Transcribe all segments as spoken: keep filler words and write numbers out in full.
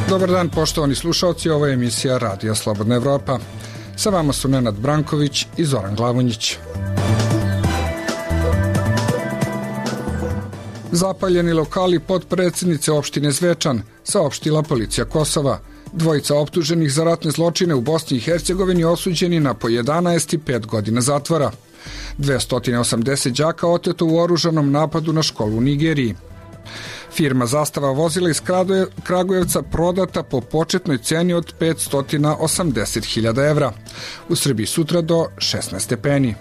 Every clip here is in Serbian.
Dobar dan, poštovani slušalci, ovo je emisija Radija Slobodna Evropa. Sa vama su Nenad Branković i Zoran Glavonjić. Zapaljeni lokali potpredsjednice opštine Zvečan, saopštila policija Kosova. Dvojica optuženih za ratne zločine u Bosni i Hercegovini osuđeni na po jedanaest i pet godina zatvora. dvesta osamdeset đaka oteto u oružanom napadu na školu u Nigeriji. Firma Zastava vozila iz Kragujevca prodata po početnoj ceni od petsto osamdeset hiljada evra. U Srbiji sutra do šesnaest stepeni.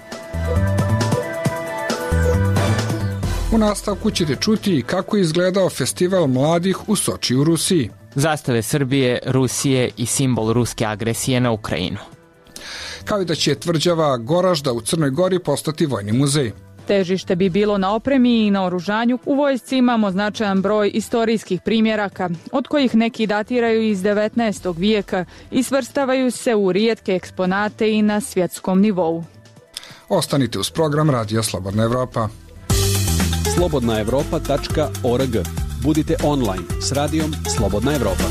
U nastavku ćete čuti i kako je izgledao festival mladih u Soči u Rusiji. Zastave Srbije, Rusije i simbol ruske agresije na Ukrajinu. Kao i da će tvrđava Goražda u Crnoj Gori postati vojni muzej. Težište bi bilo na opremi i na oružanju. U vojsci imamo značajan broj istorijskih primjeraka, od kojih neki datiraju iz devetnaestog vijeka i svrstavaju se u rijetke eksponate i na svjetskom nivou. Ostanite uz program Radija Slobodna Evropa. slobodna evropa tačka org. Budite online s radijom Slobodna Evropa.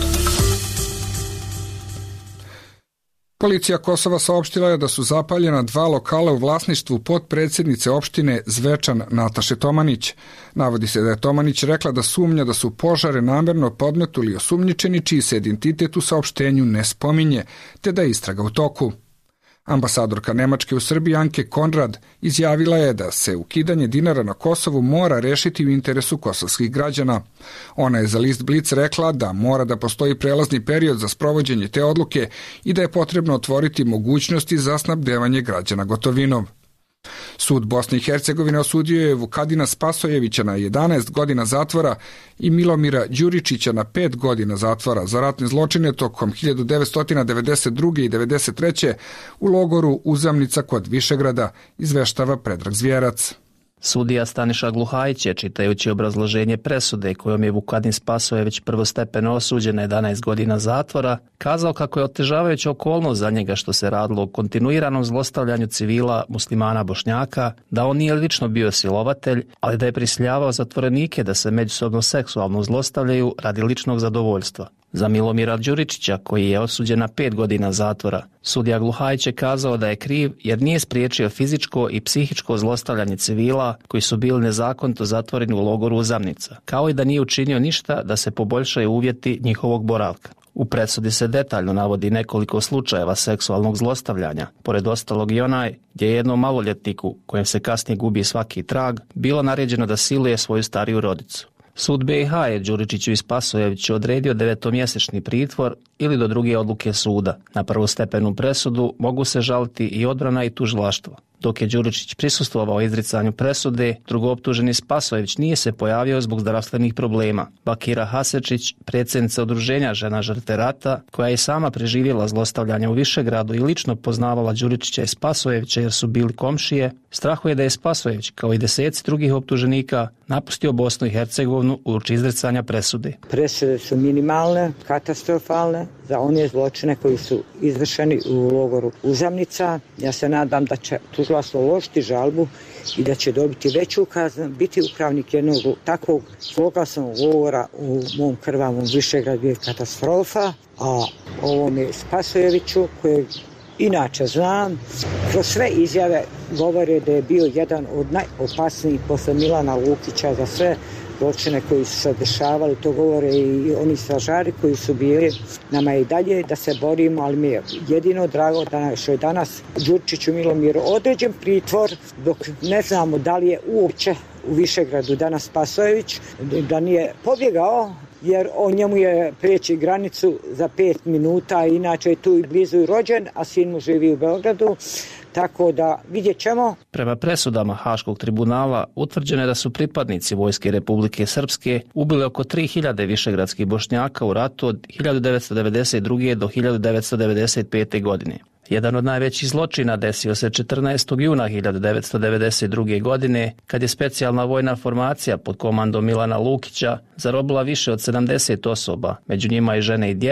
Policija Kosova saopštila je da su zapaljena dva lokala u vlasništvu potpredsjednice opštine Zvečan Nataše Tomanić. Navodi se da je Tomanić rekla da sumnja da su požare namjerno podmetuli osumnjičeni čiji se identitet u saopštenju ne spominje, te da je istraga u toku. Ambasadorka Nemačke u Srbiji Anke Konrad izjavila je da se ukidanje dinara na Kosovu mora rešiti u interesu kosovskih građana. Ona je za list Blic rekla da mora da postoji prelazni period za sprovođenje te odluke i da je potrebno otvoriti mogućnosti za snabdevanje građana gotovinom. Sud Bosne i Hercegovine osudio je Vukadina Spasojevića na jedanaest godina zatvora i Milomira Đuričića na pet godina zatvora za ratne zločine tokom hiljadu devetsto devedeset druge. i devedeset treće. u logoru Uzamnica kod Višegrada, izveštava Predrag Zvjerac. Sudija Staniša Gluhajić je, čitajući obrazloženje presude kojom je Vukadin Spasojević prvostepeno osuđen na jedanaest godina zatvora, kazao kako je otežavajuća okolnost za njega što se radilo o kontinuiranom zlostavljanju civila muslimana Bošnjaka, da on nije lično bio silovatelj, ali da je prisiljavao zatvorenike da se međusobno seksualno zlostavljaju radi ličnog zadovoljstva. Za Milomira Đuričića, koji je osuđen na pet godina zatvora, sudija Gluhajić je kazao da je kriv jer nije spriječio fizičko i psihičko zlostavljanje civila koji su bili nezakonito zatvoreni u logoru Uzamnica, kao i da nije učinio ništa da se poboljšaju uvjeti njihovog boravka. U presudi se detaljno navodi nekoliko slučajeva seksualnog zlostavljanja, pored ostalog i onaj gdje je jednom maloljetniku, kojem se kasnije gubi svaki trag, bilo naređeno da siluje svoju stariju rodicu. Sud be i ha je Đuričiću i Spasojeviću odredio devetomjesečni pritvor ili do druge odluke suda. Na prvostepenu presudu mogu se žaliti i odbrana i tužilaštvo. Dok je Đuričić prisustvovao izricanju presude, drugooptuženi Spasojević nije se pojavio zbog zdravstvenih problema. Bakira Hasečić, predsjednica udruženja žena žrtve rata, koja je sama preživjela zlostavljanje u Višegradu i lično poznavala Đuričića i Spasojevića jer su bili komšije, strahuje da je Spasojević, kao i deseci drugih optuženika, napustio Bosnu i Hercegovinu uoči izricanja presude. Presude su minimalne, katastrofalne za one zločine koji su izvršeni u logoru Uzamnica. Ja se nadam da će tužilaštvo uložiti žalbu i da će dobiti veću kaznu. Biti upravnik jednog takvog zloglasnog logora u mom krvavom Višegradu je katastrofa, a ovome Spasojeviću, kojeg inače znam, kroz sve izjave govore da je bio jedan od najopasnijih posle Milana Lukića za sve zločine koji su se dešavali. To govore i oni stražari koji su bili. Nama je i dalje da se borimo, ali mi je jedino drago da što je danas Đuričiću Milomiru određen pritvor, dok ne znamo da li je uopće u Višegradu danas Spasojević, da nije pobjegao, jer on njemu je prijeći granicu za pet minuta, inače je tu i blizu i rođen, a sin mu živi u Beogradu. Tako da vidjet ćemo. Prema presudama Haškog tribunala utvrđeno je da su pripadnici Vojske Republike Srpske ubili oko tri hiljade višegradskih Bošnjaka u ratu od hiljadu devetsto devedeset druge. do hiljadu devetsto devedeset pete. godine. Jedan od najvećih zločina desio se četrnaestog juna hiljadu devetsto devedeset druge. godine, kad je specijalna vojna formacija pod komandom Milana Lukića zarobila više od sedamdeset osoba, među njima i žene i djecu,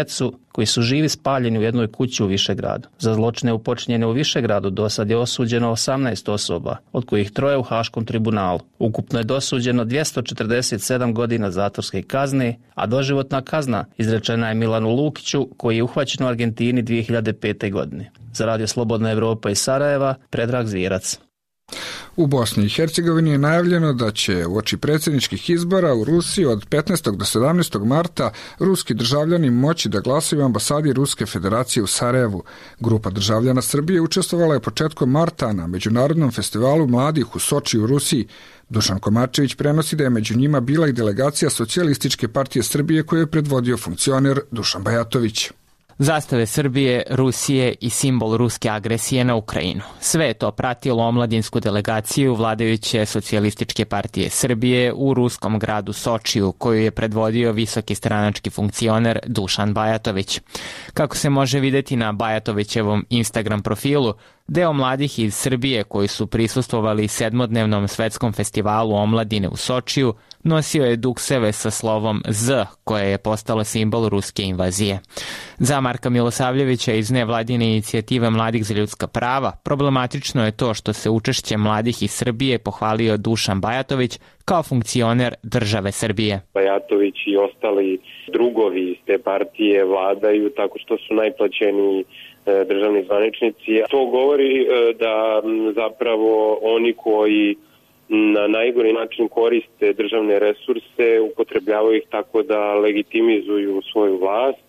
koji su živi spaljeni u jednoj kući u Višegradu. Za zločine upočinjene u Višegradu dosad je osuđeno osamnaest osoba, od kojih troje u Haškom tribunalu. Ukupno je dosuđeno dvjesto četrdeset sedam godina zatvorske kazne, a doživotna kazna izrečena je Milanu Lukiću, koji je uhvaćen u Argentini dvije hiljade pete. godine. Za Radio Slobodna Evropa iz Sarajeva, Predrag Zvirac. U Bosni i Hercegovini je najavljeno da će uoči predsjedničkih izbora u Rusiji od petnaestog do sedamnaestog marta ruski državljani moći da glasaju u ambasadi Ruske federacije u Sarajevu. Grupa državljana Srbije učestvovala je početkom marta na Međunarodnom festivalu mladih u Soči u Rusiji. Dušan Komarčević prenosi da je među njima bila i delegacija Socijalističke partije Srbije koju je predvodio funkcioner Dušan Bajatović. Zastave Srbije, Rusije i simbol ruske agresije na Ukrajinu. Sve je to pratilo omladinsku delegaciju vladajuće Socijalističke partije Srbije u ruskom gradu Sočiju, koju je predvodio visoki stranački funkcioner Dušan Bajatović. Kako se može vidjeti na Bajatovićevom Instagram profilu, deo mladih iz Srbije koji su prisustvovali sedmodnevnom svetskom festivalu omladine u Sočiju nosio je dukseve sa slovom Z, koje je postalo simbol ruske invazije. Za Marka Milosavljevića iz nevladine inicijative Mladih za ljudska prava, problematično je to što se učešće mladih iz Srbije pohvalio Dušan Bajatović kao funkcioner države Srbije. Bajatović i ostali drugovi iz te partije vladaju tako što su najplaćeniji državni zvaničnici. To govori da zapravo oni koji na najgori način koriste državne resurse upotrebljavaju ih tako da legitimizuju svoju vlast,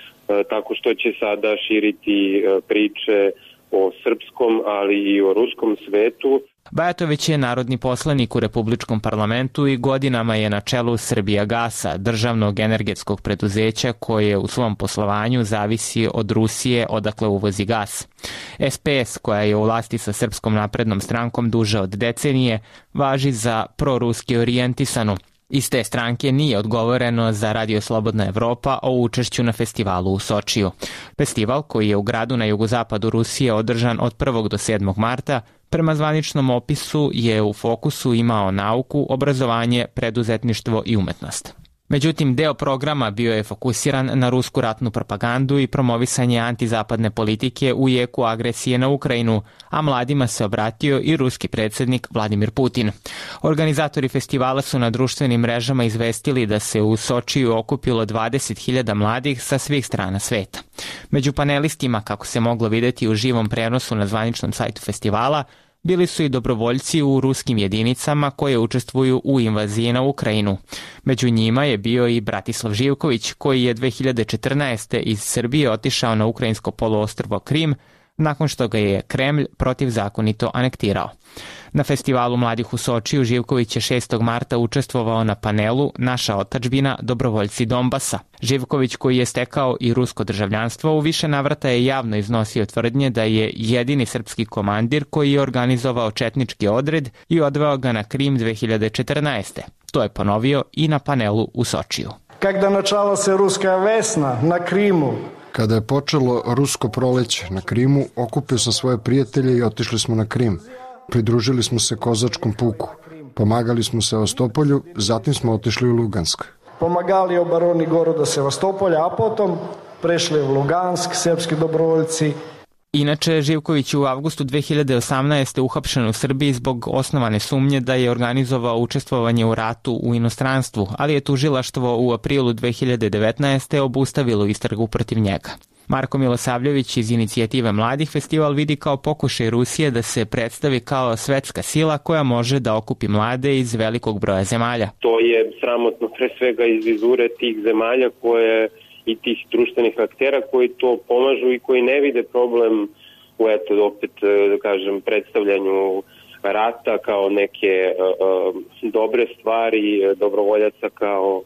tako što će sada širiti priče o srpskom, ali i o ruskom svetu. Bajatović je narodni poslanik u Republičkom parlamentu i godinama je na čelu Srbijagasa, državnog energetskog preduzeća koje u svom poslovanju zavisi od Rusije odakle uvozi gas. S P S, koja je u vlasti sa Srpskom naprednom strankom duže od decenije, važi za proruski orijentisanu. Iz te stranke nije odgovoreno za Radio Slobodna Evropa o učešću na festivalu u Sočiju. Festival, koji je u gradu na jugozapadu Rusije održan od prvog do sedmog marta, prema zvaničnom opisu je u fokusu imao nauku, obrazovanje, preduzetništvo i umetnost. Međutim, deo programa bio je fokusiran na rusku ratnu propagandu i promovisanje antizapadne politike u jeku agresije na Ukrajinu, a mladima se obratio i ruski predsjednik Vladimir Putin. Organizatori festivala su na društvenim mrežama izvestili da se u Sočiju okupilo dvadeset hiljada mladih sa svih strana sveta. Među panelistima, kako se moglo vidjeti u živom prenosu na zvaničnom sajtu festivala, bili su i dobrovoljci u ruskim jedinicama koje učestvuju u invaziji na Ukrajinu. Među njima je bio i Bratislav Živković, koji je dve hiljade četrnaeste. iz Srbije otišao na ukrajinsko poluostrvo Krim nakon što ga je Kremlj protivzakonito anektirao. Na festivalu mladih u Sočiju Živković je šestog marta učestvovao na panelu Naša otadžbina, dobrovoljci Donbasa. Živković, koji je stekao i rusko državljanstvo, u više navrata je javno iznosio tvrdnje da je jedini srpski komandir koji je organizovao četnički odred i odveo ga na Krim dve hiljade četrnaeste. To je ponovio i na panelu u Sočiju. Kada načala se ruska vesna na Krimu, Kada je počelo rusko proleće na Krimu, okupio sam svoje prijatelje i otišli smo na Krim. Pridružili smo se kozačkom puku. Pomagali smo Sevastopolju, zatim smo otišli u Lugansk. Pomagali obaroni goroda Sevastopolja, a potom prešli u Lugansk, srpski dobrovoljci. Inače, Živković je u avgustu dve hiljade osamnaeste. uhapšen u Srbiji zbog osnovane sumnje da je organizovao učestvovanje u ratu u inostranstvu, ali je tužilaštvo u aprilu dve hiljade devetnaeste. obustavilo istragu protiv njega. Marko Milosavljević iz inicijative Mladih festival vidi kao pokušaj Rusije da se predstavi kao svetska sila koja može da okupi mlade iz velikog broja zemalja. To je sramotno pre svega iz vizure tih zemalja koje i tih društvenih aktera koji to pomažu i koji ne vide problem u, eto, opet, da kažem, predstavljanju rata kao neke uh, dobre stvari, dobrovoljaca kao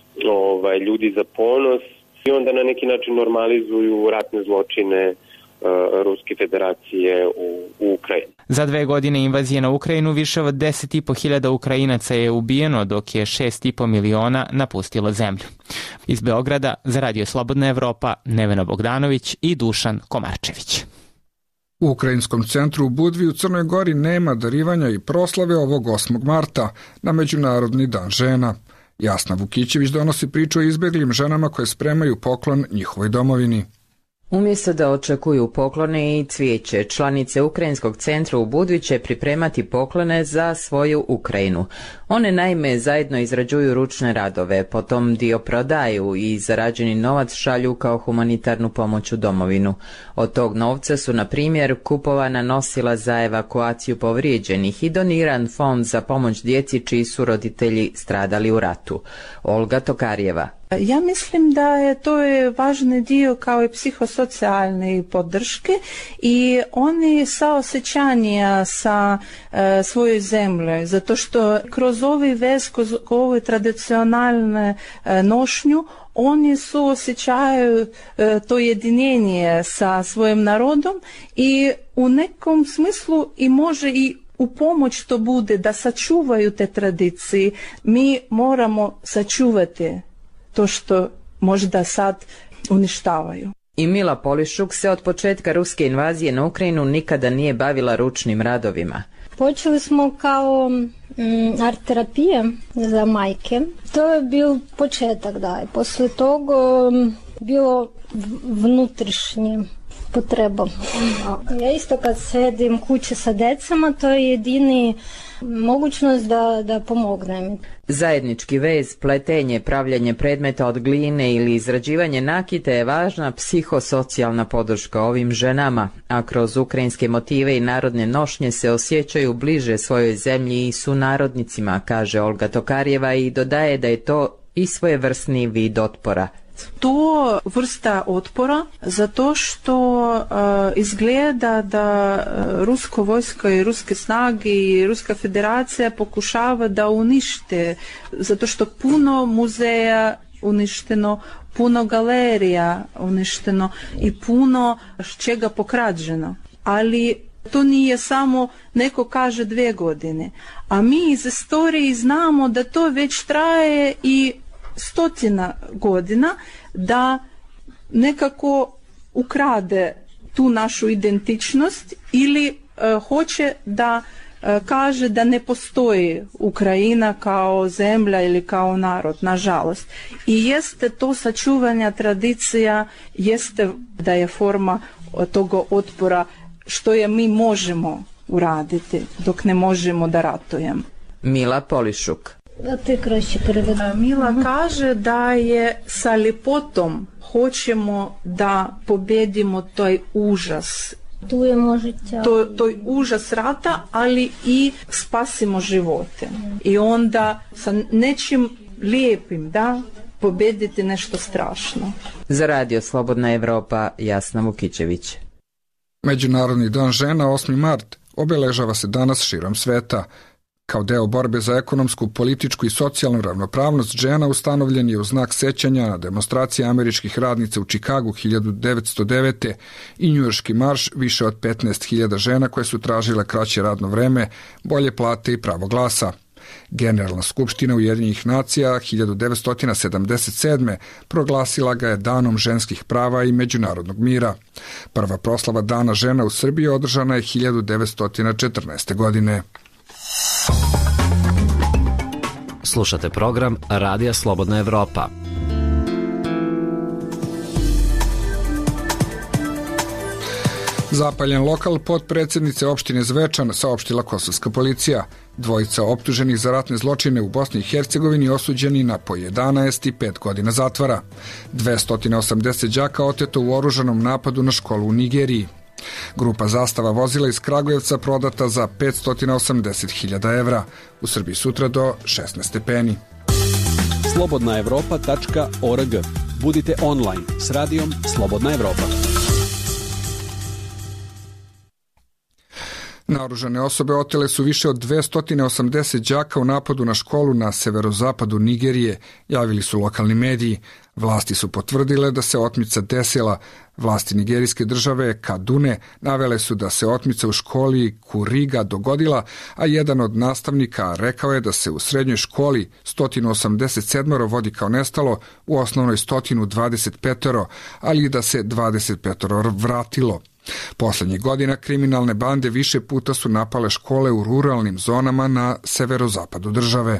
ovaj, ljudi za ponos i onda na neki način normalizuju ratne zločine uh, Ruske federacije u, u Ukrajini. Za dve godine invazije na Ukrajinu više od deset i po hiljada Ukrajinaca je ubijeno, dok je šest i po miliona napustilo zemlju. Iz Beograda za Radio Slobodna Evropa Nevena Bogdanović i Dušan Komarčević. U Ukrajinskom centru u Budvi u Crnoj Gori nema darivanja i proslave ovog osmog marta na Međunarodni dan žena. Jasna Vukićević donosi priču o izbeglim ženama koje spremaju poklon njihovoj domovini. Umjesto da očekuju poklone i cvijeće, članice Ukrajinskog centra u Budvi će pripremati poklone za svoju Ukrajinu. One naime zajedno izrađuju ručne radove, potom dio prodaju i zarađeni novac šalju kao humanitarnu pomoć u domovinu. Od tog novca su, na primjer, kupovana nosila za evakuaciju povrijeđenih i doniran fond za pomoć djeci čiji su roditelji stradali u ratu. Olga Tokarjeva. Ja mislim da je to je važni dio kao i psihosocijalne podrške i oni saosjećanja sa e, svojoj zemlji, zato što kroz ovaj vez, kroz ovu tradicionalnu e, nošnju, oni suosjećaju e, to jedinjenje sa svojim narodom i u nekom smislu i može i u pomoć to bude da sačuvaju te tradicije. Mi moramo sačuvati to što možda sad uništavaju. I Mila Polišuk se od početka ruske invazije na Ukrajinu nikada nije bavila ručnim radovima. Počeli smo kao mm, art terapije za majke. To je bio početak, da. I posle toga um, bilo vnutrišnje potreba. Ja isto kad sedim kući sa decama, to je jedini mogućnost da, da pomognem. Zajednički vez, pletenje, pravljanje predmeta od gline ili izrađivanje nakite je važna psihosocijalna podrška ovim ženama, a kroz ukrajinske motive i narodne nošnje se osjećaju bliže svojoj zemlji i sunarodnicima, kaže Olga Tokarjeva i dodaje da je to i svojevrsni vid otpora. To vrsta otpora zato što uh, izgleda da uh, rusko vojsko i ruske snage i Ruska federacija pokušava da unište, zato što puno muzeja uništeno, puno galerija uništeno i puno čega pokrađeno. Ali to nije samo neko kaže dvije godine, a mi iz istorije znamo da to već traje i stotina godina, da nekako ukrade tu našu identičnost ili e, hoće da e, kaže da ne postoji Ukrajina kao zemlja ili kao narod, nažalost. I jeste to sačuvanja tradicija, jeste da je forma toga otpora što je mi možemo uraditi dok ne možemo da ratujemo. Mila Polišuk. Mila kaže da je sa ljepotom hoćemo da pobjedimo taj užas. Tu je možete... To, to je užas rata, ali i spasimo živote. I onda sa nečim lijepim, da, pobjediti nešto strašno. Za Radio Slobodna Evropa, Jasna Vukićević. Međunarodni dan žena, osmi mart, obeležava se danas širom sveta. Kao deo borbe za ekonomsku, političku i socijalnu ravnopravnost žena ustanovljen je u znak sećanja na demonstracije američkih radnica u Čikagu hiljadu devetsto devete. i njujorški marš više od petnaest hiljada žena koje su tražile kraće radno vreme, bolje plate i pravo glasa. Generalna skupština Ujedinjenih nacija hiljadu devetsto sedamdeset sedme. proglasila ga je Danom ženskih prava i međunarodnog mira. Prva proslava Dana žena u Srbiji održana je hiljadu devetsto četrnaeste. godine. Slušate program Radija Slobodna Evropa. Zapaljen lokal potpredsjednice opštine Zvečan, saopštila kosovska policija. Dvojica optuženih za ratne zločine u Bosni i Hercegovini osuđeni na po jedanaest i pet godina zatvora. dvesta osamdeset đaka oteto u oružanom napadu na školu u Nigeriji. Grupa Zastava vozila iz Kragujevca prodata za petsto osamdeset hiljada evra. U Srbiji sutra do šesnaest stepeni. slobodna evropa tačka org. Budite online s radijom Slobodna Evropa. Naoružane osobe otele su više od dvesta osamdeset đaka u napadu na školu na severozapadu Nigerije, javili su lokalni mediji. Vlasti su potvrdile da se otmica desila. Vlasti nigerijske države Kadune navele su da se otmica u školi Kuriga dogodila, a jedan od nastavnika rekao je da se u srednjoj školi sto osamdeset sedam vodi kao nestalo, u osnovnoj sto dvadeset pet, ali i da se dvadeset pet vratilo. Poslednjih godina kriminalne bande više puta su napale škole u ruralnim zonama na severozapadu države.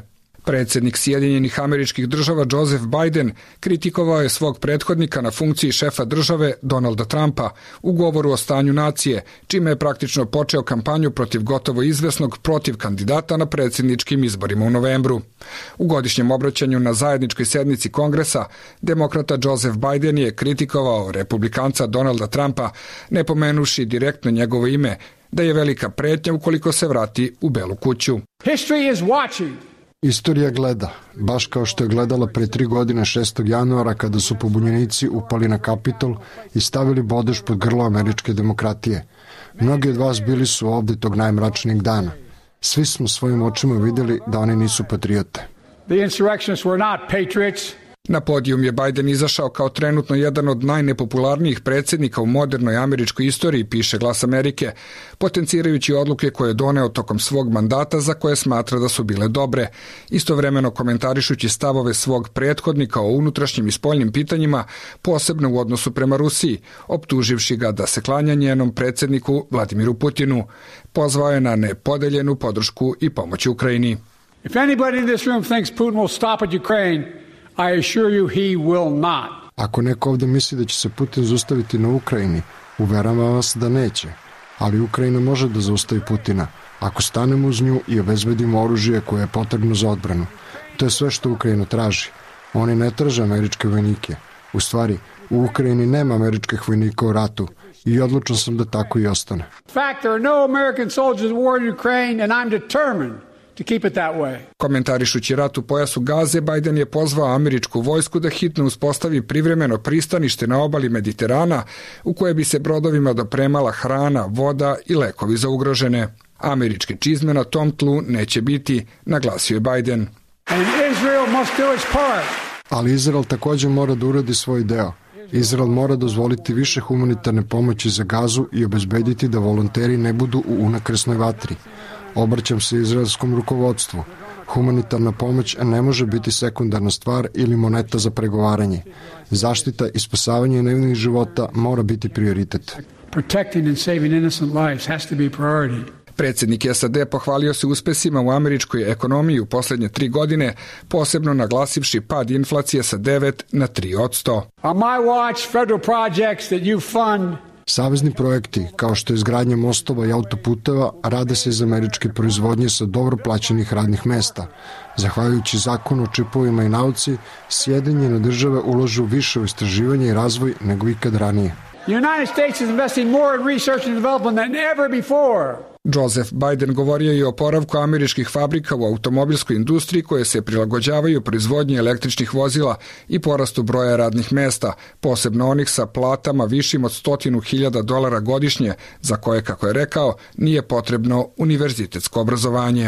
Predsjednik Sjedinjenih Američkih Država Joseph Biden kritikovao je svog prethodnika na funkciji šefa države Donalda Trumpa u govoru o stanju nacije, čime je praktično počeo kampanju protiv gotovo izvesnog protiv kandidata na predsjedničkim izborima u novembru. U godišnjem obraćanju na zajedničkoj sednici Kongresa, demokrata Joseph Biden je kritikovao republikanca Donalda Trumpa, ne pomenuši direktno njegovo ime, da je velika pretnja ukoliko se vrati u Belu kuću. History is watching. Istorija gleda, baš kao što je gledala pre tri godine šestog januara kada su pobunjenici upali na Kapitol i stavili bodež pod grlo američke demokratije. Mnogi od vas bili su ovde tog najmračnijeg dana. Svi smo svojim očima videli da oni nisu patriote. The insurrectionists were not patriots. Na podijum je Biden izašao kao trenutno jedan od najnepopularnijih predsjednika u modernoj američkoj istoriji, piše Glas Amerike, potencirajući odluke koje je doneo tokom svog mandata za koje smatra da su bile dobre, istovremeno komentarišući stavove svog prethodnika o unutrašnjim i spoljnim pitanjima, posebno u odnosu prema Rusiji, optuživši ga da se klanja njenom predsjedniku Vladimiru Putinu. Pozvao je na nepodeljenu podršku i pomoć Ukrajini. If anybody in this room thinks Putin will stop at Ukraine, I assure you he will not. Ako neko ovde misli da će se Putin zaustaviti na Ukrajini, uveravam vas da neće. Ali Ukrajina može da zaustavi Putina ako stanemo uz nju i obezbedimo oružje koje je potrebno za odbranu. To je sve što Ukrajina traži. Oni ne traže američke vojnike. U stvari, u Ukrajini nema američkih vojnika u ratu i odlučan sam da tako i ostane. In fact, there are no American soldiers at war in Ukraine and I'm determined to keep it that way. Komentarišući rat u pojasu Gaze, Biden je pozvao američku vojsku da hitno uspostavi privremeno pristanište na obali Mediterana u koje bi se brodovima dopremala hrana, voda i lekovi za ugrožene. Američke čizme na tom tlu neće biti, naglasio je Biden. And Israel must do its part. Ali Izrael također mora da uradi svoj deo. Izrael mora dozvoliti više humanitarne pomoći za Gazu i obezbediti da volonteri ne budu u unakrsnoj vatri. Obraćam se izraelskom rukovodstvu. Humanitarna pomoć ne može biti sekundarna stvar ili moneta za pregovaranje. Zaštita i spasavanje nevinih života mora biti prioritet. Protecting and saving innocent lives has to be priority. Predsjednik S A D pohvalio se uspesima u američkoj ekonomiji u posljednje tri godine, posebno naglasivši pad inflacije sa devet na tri odsto. On my watch, federal projects that you fund Savezni projekti, kao što je izgradnja mostova i autoputeva, rade se iz američke proizvodnje sa dobro plaćenih radnih mesta. Zahvaljujući zakonu o čipovima i nauci, Sjedinjene države ulažu više u istraživanje i razvoj nego ikad ranije. The United States is investing more in research and development than ever before. Joseph Biden govorio je o oporavku američkih fabrika u automobilskoj industriji koje se prilagođavaju proizvodnji električnih vozila i porastu broja radnih mesta, posebno onih sa platama višim od stotinu hiljada dolara godišnje, za koje, kako je rekao, nije potrebno univerzitetsko obrazovanje.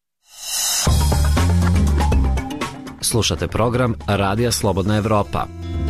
Slušate program Radija Slobodna Evropa.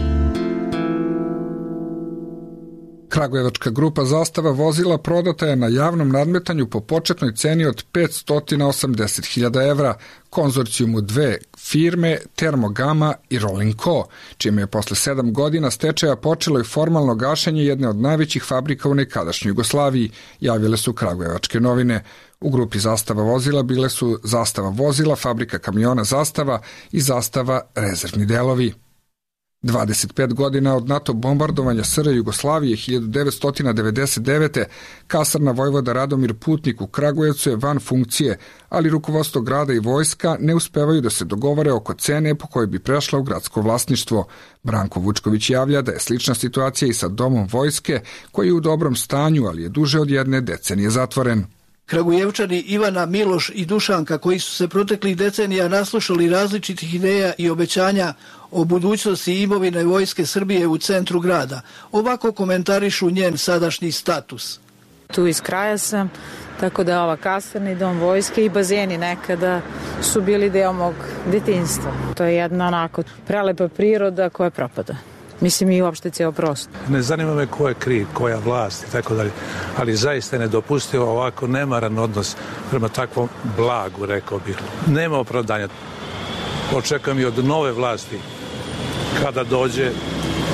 Kragujevačka grupa Zastava vozila prodata je na javnom nadmetanju po početnoj ceni od petsto osamdeset hiljada evra konzorcijumu dve firme Termogama i Rolling Co, čime je posle sedam godina stečaja počelo i formalno gašenje jedne od najvećih fabrika u nekadašnjoj Jugoslaviji, javile su Kragujevačke novine. U grupi Zastava vozila bile su Zastava vozila, fabrika kamiona Zastava i Zastava rezervni delovi. dvadeset pet godina od NATO bombardovanja S R Jugoslavije hiljadu devetsto devedeset devete. kasarna vojvoda Radomir Putnik u Kragujevcu je van funkcije, ali rukovodstvo grada i vojska ne uspevaju da se dogovore oko cene po kojoj bi prešla u gradsko vlasništvo. Branko Vučković javlja da je slična situacija i sa domom vojske, koji je u dobrom stanju, ali je duže od jedne decenije zatvoren. Kragujevčani Ivana, Miloš i Dušanka, koji su se proteklih decenija naslušali različitih ideja i obećanja o budućnosti imovine Vojske Srbije u centru grada, ovako komentarišu njen sadašnji status. Tu iz kraja sam, tako da ova kasarna i dom vojske i bazeni nekada su bili deo mog detinjstva. To je jedna onako prelepa priroda koja propada. Mislim i uopšte cijel prostor. Ne zanima me ko je kriv, koja vlast i tako dalje, ali zaista je nedopustivo ovako nemaran odnos prema takvom blagu, rekao bih. Nema opravdanja. Očekujem i od nove vlasti kada dođe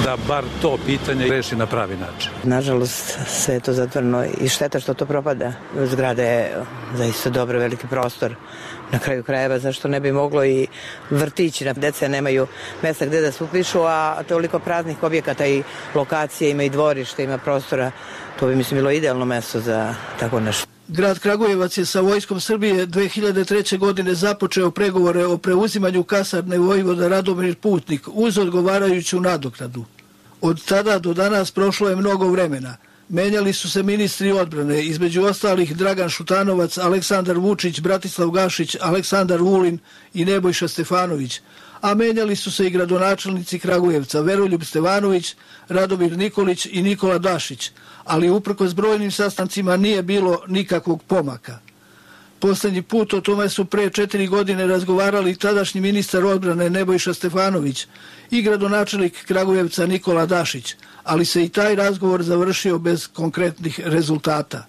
da bar to pitanje reši na pravi način. Nažalost, sve je to zatvoreno i šteta što to propada. Zgrada je zaista dobro, veliki prostor. Na kraju krajeva, zašto ne bi moglo i vrtići, na deca nemaju mesta gde da se upišu, a toliko praznih objekata i lokacije, ima i dvorište, ima prostora. To bi, mislim, bilo idealno mesto za tako nešto. Grad Kragujevac je sa Vojskom Srbije dve hiljade treće. godine započeo pregovore o preuzimanju kasarne vojvoda Radomir Putnik uz odgovarajuću nadoknadu. Od tada do danas prošlo je mnogo vremena. Menjali su se ministri odbrane, između ostalih Dragan Šutanovac, Aleksandar Vučić, Bratislav Gašić, Aleksandar Vulin i Nebojša Stefanović, a menjali su se i gradonačelnici Kragujevca, Veroljub Stevanović, Radomir Nikolić i Nikola Dašić, ali uprkos brojnim sastancima nije bilo nikakvog pomaka. Poslednji put o tome su pre četiri godine razgovarali tadašnji ministar odbrane Nebojša Stefanović i gradonačelnik Kragujevca Nikola Dašić, ali se i taj razgovor završio bez konkretnih rezultata.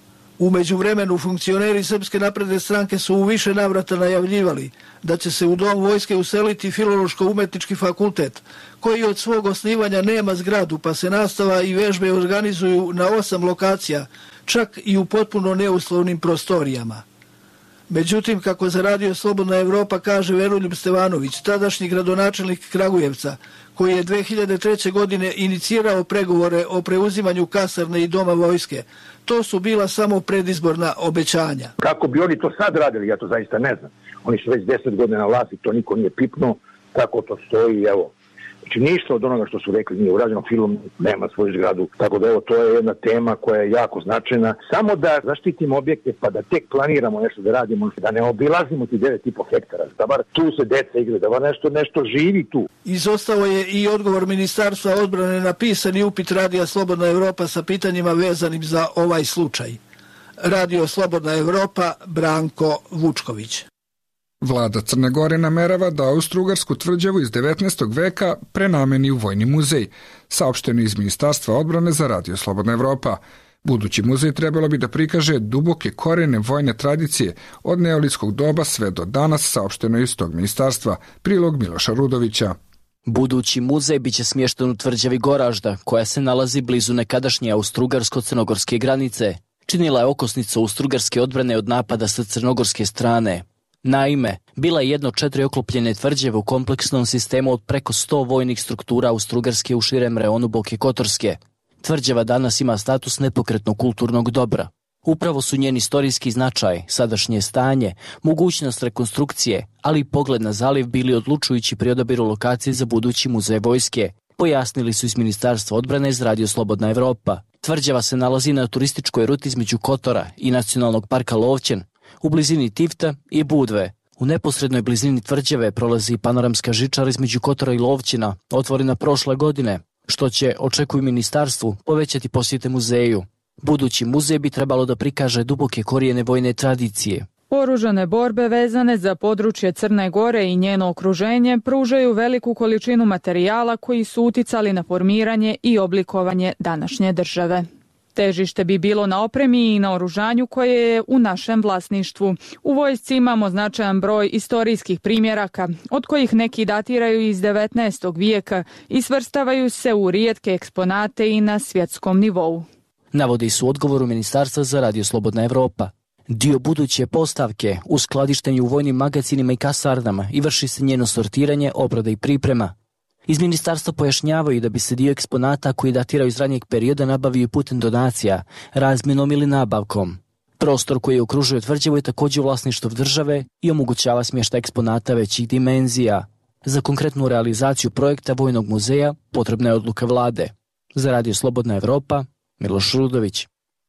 Umeđu vremenu funkcioneri Srpske napredne stranke su u više navrata najavljivali da će se u Dom vojske useliti Filološko-umetnički fakultet, koji od svog osnivanja nema zgradu, pa se nastava i vežbe organizuju na osam lokacija, čak i u potpuno neuslovnim prostorijama. Međutim, kako za Radio Slobodna Evropa kaže Veroljub Stevanović, tadašnji gradonačelnik Kragujevca, koji je dve hiljade treće. godine inicirao pregovore o preuzimanju kasarne i Doma vojske, to su bila samo predizborna obećanja. Kako bi oni to sad radili, ja to zaista ne znam. Oni su već deset godina na vlasti, to niko nije pipnuo, tako to stoji, evo. Znači ništa od onoga što su rekli nije urađeno, film nema svoju zgradu, tako da evo to je jedna tema koja je jako značajna. Samo da zaštitimo objekte pa da tek planiramo nešto da radimo, da ne obilazimo ti devet i po hektara, da bar tu se deca igraju, da bar nešto, nešto živi tu. Izostao je i odgovor Ministarstva odbrane na pisani upit Radija Slobodna Evropa sa pitanjima vezanim za ovaj slučaj. Radio Slobodna Evropa, Branko Vučković. Vlada Crne Gore namerava da Austro-Ugarsku tvrđavu iz devetnaestog veka prenameni u vojni muzej, saopšteno iz Ministarstva odbrane za Radio Slobodna Evropa. Budući muzej trebalo bi da prikaže duboke korene vojne tradicije od neolitskog doba sve do danas, saopšteno iz tog ministarstva. Prilog Miloša Rudovića. Budući muzej biće smješten u tvrđavi Goražda, koja se nalazi blizu nekadašnje austro-ugarsko-crnogorske granice. Činila je okosnicu austro-ugarske odbrane od napada sa crnogorske strane. Naime, bila je jedno četiri oklopljene tvrđave u kompleksnom sistemu od preko sto vojnih struktura Austro-Ugarske u širem reonu Boke Kotorske. Tvrđava danas ima status nepokretnog kulturnog dobra. Upravo su njen istorijski značaj, sadašnje stanje, mogućnost rekonstrukcije, ali i pogled na zaliv bili odlučujući pri odabiru lokacije za budući muzej vojske, pojasnili su iz Ministarstva odbrane iz Radio Slobodna Evropa. Tvrđava se nalazi na turističkoj ruti između Kotora i Nacionalnog parka Lovćen, u blizini Tivta i Budve. U neposrednoj blizini tvrđave prolazi panoramska žičara između Kotora i Lovćina, otvorena prošle godine, što će, očekuju ministarstvu, povećati posjete muzeju. Budući muzej bi trebalo da prikaže duboke korijene vojne tradicije. Oružane borbe vezane za područje Crne Gore i njeno okruženje pružaju veliku količinu materijala koji su uticali na formiranje i oblikovanje današnje države. Težište bi bilo na opremi i na oružanju koje je u našem vlasništvu. U vojsci imamo značajan broj istorijskih primjeraka, od kojih neki datiraju iz devetnaestog vijeka i svrstavaju se u rijetke eksponate i na svjetskom nivou. Navodi su u odgovoru Ministarstva za Radio Slobodna Evropa. Dio buduće postavke u skladištenju u vojnim magazinima i kasarnama i vrši se njeno sortiranje, obrada i priprema. Iz ministarstva pojašnjavaju da bi se dio eksponata koji datiraju iz ranijeg perioda nabavio putem donacija, razmjenom ili nabavkom. Prostor koji okružuje tvrđavu je također u vlasništvu države i omogućava smještaj eksponata većih dimenzija. Za konkretnu realizaciju projekta Vojnog muzeja potrebna je odluka vlade. Za Radio Slobodna Evropa, Miloš Rudović.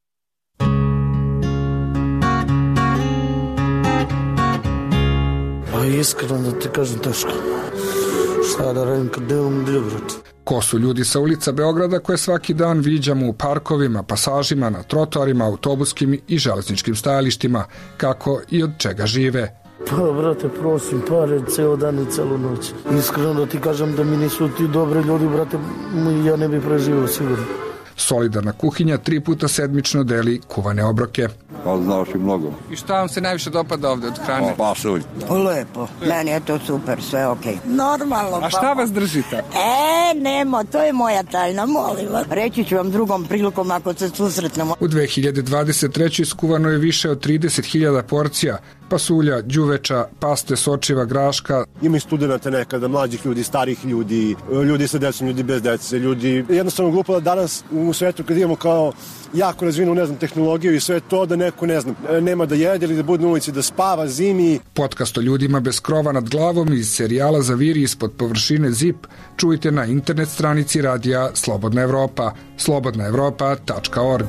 Pa iskreno da ti kažem teško. Šta da radim kad nemam dio, brate? Ko su ljudi sa ulica Beograda koje svaki dan viđamo u parkovima, pasažima, na trotoarima, autobuskim i železničkim stajalištima, kako i od čega žive? Pa, brate, prosim, pare ceo dan i celu noć. Iskreno da ti kažem da mi nisu ti dobri ljudi, brate, ja ne bih preživio sigurno. Solidarna kuhinja tri puta sedmično deli kuvane obroke. Pa znaš i mnogo. I šta vam se najviše dopada ovde od hrane? Pa, pasulj. Lepo, meni je to super, sve okej. Okay. Normalno. A šta vas držite? E, nemo, to je moja tajna, molim vas. Reći ću vam drugom prilikom ako se susretnemo. U dve hiljade dvadeset trećoj skuvano je više od trideset hiljada porcija pasulja, đuveča, paste, sočiva, graška. Ima i studenta nekada, mlađih ljudi, starih ljudi, ljudi sa decom, ljudi bez dece, ljudi. Jednostavno glupo da danas u svetu kad imamo kao jako razvinu, ne znam, tehnologiju i sve to, da neko, ne znam, nema da jede ili da bude na ulici, da spava zimi. Podcast o ljudima bez krova nad glavom iz serijala Zaviri ispod površine Zip čujte na internet stranici radija Slobodna Evropa, slobodna evropa tačka org.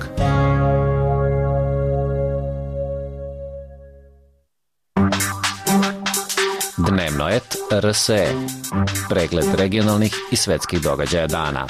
Dnevno et R S E. Pregled regionalnih i svetskih događaja dana.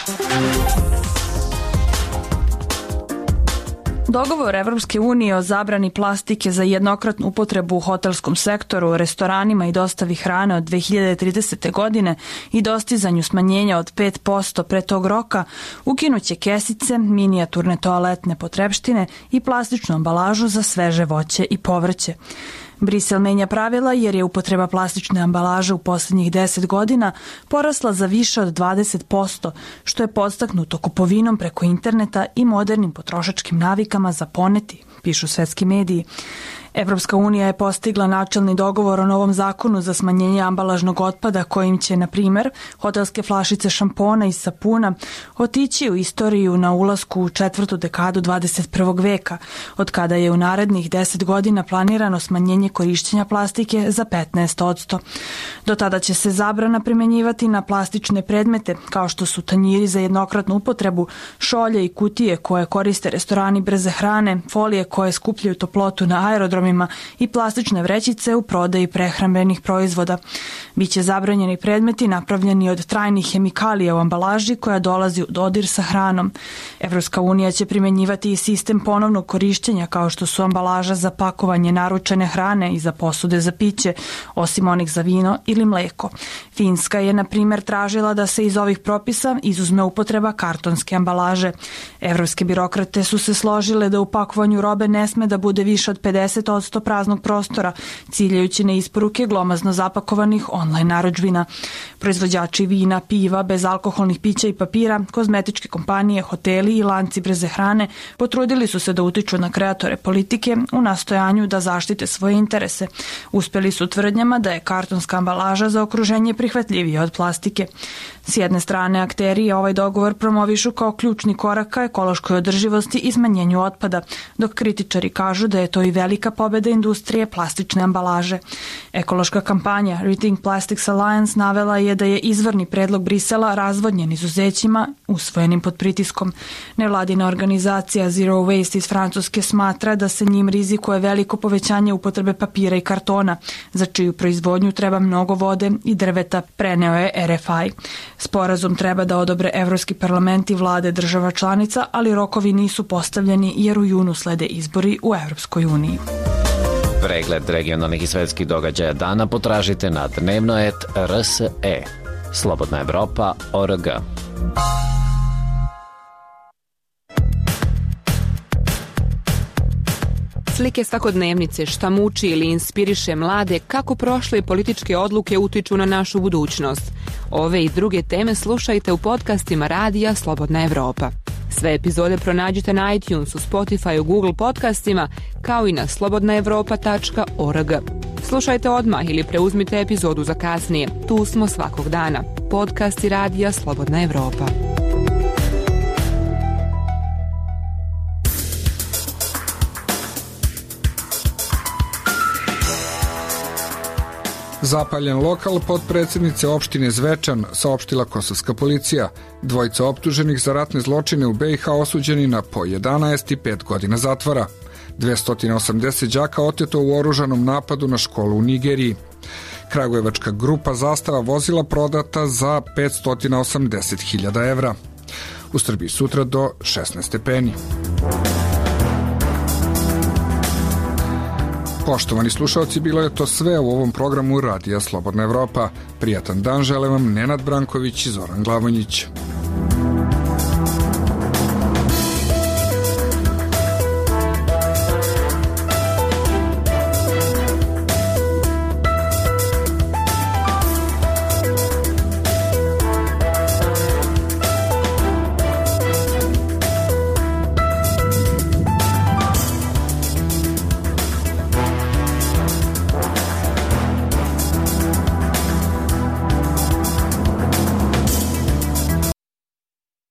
Dogovor Evropske unije o zabrani plastike za jednokratnu upotrebu u hotelskom sektoru, restoranima i dostavi hrane od dve hiljade tridesete. godine i dostizanju smanjenja od pet posto pre tog roka ukinuće kesice, minijaturne toaletne potrepštine i plastičnu ambalažu za sveže voće i povrće. Brisel menja pravila jer je upotreba plastične ambalaže u poslednjih deset godina porasla za više od dvadeset posto, što je podstaknuto kupovinom preko interneta i modernim potrošačkim navikama za poneti, pišu svetski mediji. Evropska unija je postigla načelni dogovor o novom zakonu za smanjenje ambalažnog otpada kojim će, na primer, hotelske flašice šampona i sapuna otići u istoriju na ulasku u četvrtu dekadu dvadeset prvog veka, od kada je u narednih deset godina planirano smanjenje korišćenja plastike za petnaest posto. Do tada će se zabrana primenjivati na plastične predmete, kao što su tanjiri za jednokratnu upotrebu, šolje i kutije koje koriste restorani brze hrane, folije koje skupljaju toplotu na aerodrom i plastične vrećice u prodaji prehrambenih proizvoda. Biće zabranjeni predmeti napravljeni od trajnih hemikalija u ambalaži koja dolazi u dodir sa hranom. Evropska unija će primenjivati i sistem ponovnog korišćenja kao što su ambalaža za pakovanje naručene hrane i za posude za piće, osim onih za vino ili mleko. Finska je, na primjer, tražila da se iz ovih propisa izuzme upotreba kartonske ambalaže. Evropske birokrate su se složile da u pakovanju robe ne sme da bude više od pedeset posto praznog prostora, ciljajući na isporuke glomazno zapakovanih online narudžbina. Proizvođači vina, piva, bezalkoholnih pića i papira, kozmetičke kompanije, hoteli i lanci brze hrane potrudili su se da utiču na kreatore politike u nastojanju da zaštite svoje interese. Uspeli su tvrdnjama da je kartonska ambalaža za okruženje prihvatljivija od plastike. S jedne strane, akteri ovaj dogovor promovišu kao ključni korak ka ekološkoj održivosti i smanjenju otpada, dok kritičari kažu da je to i velika pobeda industrije plastične ambalaže. Ekološka kampanja Rethink Plastics Alliance navela je da je izvorni predlog Brisela razvodnjen izuzećima usvojenim pod pritiskom. Nevladina organizacija Zero Waste iz Francuske smatra da se njim rizikuje veliko povećanje upotrebe papira i kartona, za čiju proizvodnju treba mnogo vode i drveta, preneo je R F I. Sporazum treba da odobre Evropski parlament i vlade država članica, ali rokovi nisu postavljeni jer u junu slede izbori u Evropskoj uniji. Pregled regionalnih i svetskih događaja dana potražite na dnevno et R S E. Slobodna Evropa tačka org. Slike svakodnevnice, šta muči ili inspiriše mlade, kako prošle političke odluke utiču na našu budućnost. Ove i druge teme slušajte u podcastima radija Slobodna Evropa. Sve epizode pronađite na iTunesu, Spotify, Google podcastima, kao i na slobodna evropa tačka org. Slušajte odmah ili preuzmite epizodu za kasnije. Tu smo svakog dana. Podcasti radija Slobodna Evropa. Zapaljen lokal potpredsednice opštine Zvečan, saopštila kosovska policija. Dvojica optuženih za ratne zločine u B i H osuđeni na po jedanaest i pet godina zatvora. dvesta osamdeset đaka oteto u oružanom napadu na školu u Nigeriji. Kragujevačka grupa Zastava vozila prodata za petsto osamdeset hiljada evra. U Srbiji sutra do šesnaest stepeni. Poštovani slušalci, bilo je to sve u ovom programu Radija Slobodna Evropa. Prijatan dan žele vam Nenad Branković i Zoran Glavonjić.